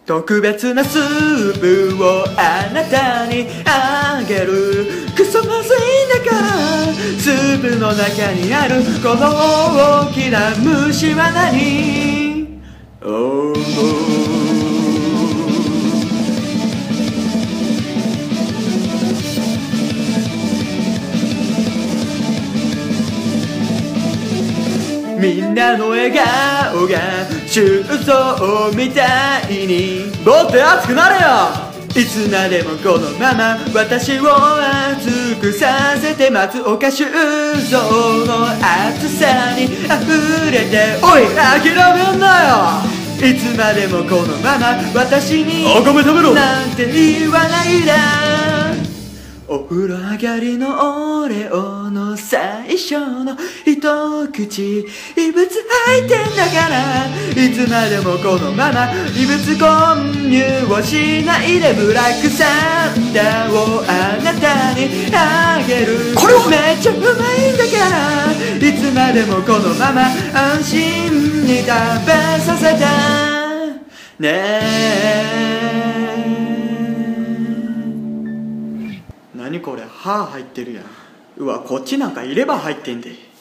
特別なスープをあなたにあげる。クソまずいんだからスープの中にあるこの大きな虫は何？みんなの笑顔が修造みたいにもっと熱くなれよ。いつまでもこのまま私を熱くさせて松岡修造の熱さに溢れておい諦めんなよ。いつまでもこのまま私になんて言わないで。お風呂上がりのオレオの最初の一口異物入ってんだから、いつまでもこのまま異物混入をしないで。ブラックサンダーをあなたにあげる。これはめっちゃうまいんだから、いつまでもこのまま安心に食べさせてねえ。何これ、歯入ってるやん。うわ、こっちなんか入れ歯入ってんで。